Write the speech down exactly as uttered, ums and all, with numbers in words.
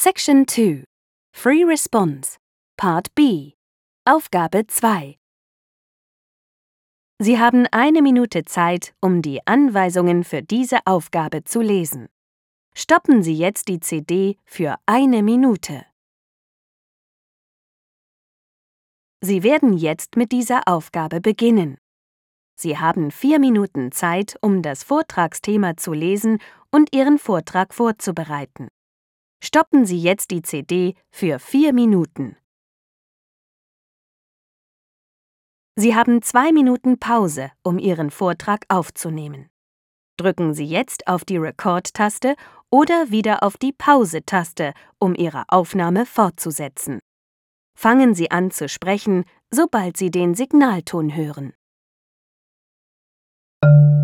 Section two. Free Response. Part B. Aufgabe zwei. Sie haben eine Minute Zeit, um die Anweisungen für diese Aufgabe zu lesen. Stoppen Sie jetzt die C D für eine Minute. Sie werden jetzt mit dieser Aufgabe beginnen. Sie haben vier Minuten Zeit, um das Vortragsthema zu lesen und Ihren Vortrag vorzubereiten. Stoppen Sie jetzt die C D für vier Minuten. Sie haben zwei Minuten Pause, um Ihren Vortrag aufzunehmen. Drücken Sie jetzt auf die Record-Taste oder wieder auf die Pause-Taste, um Ihre Aufnahme fortzusetzen. Fangen Sie an zu sprechen, sobald Sie den Signalton hören.